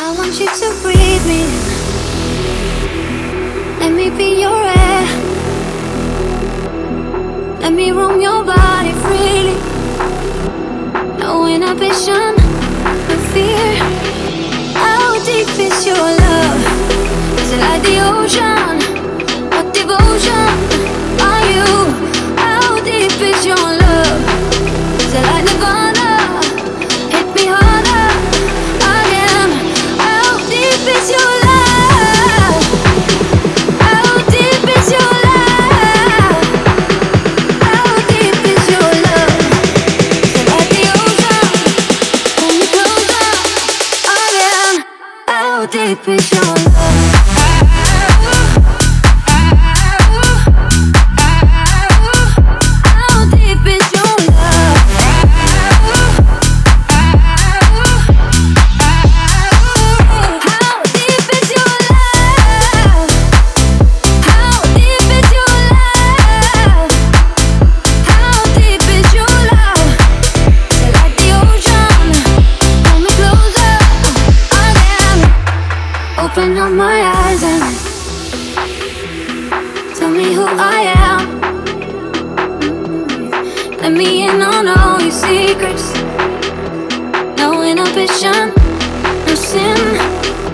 I want you to breathe me in. Let me be your air. Let me roam your body freely. No inhibition, no fear. How deep is your love? Is it like the ocean? What devotion are you? How deep is your love? Is it like Nirvana? Hit me harder again. How deep is your love? How deep is your love? How deep is your love? Is it like the ocean? Pull me closer again. How deep is your love? Open up my eyes and tell me who I am. Let me in on all your secrets. No inhibition, no sin.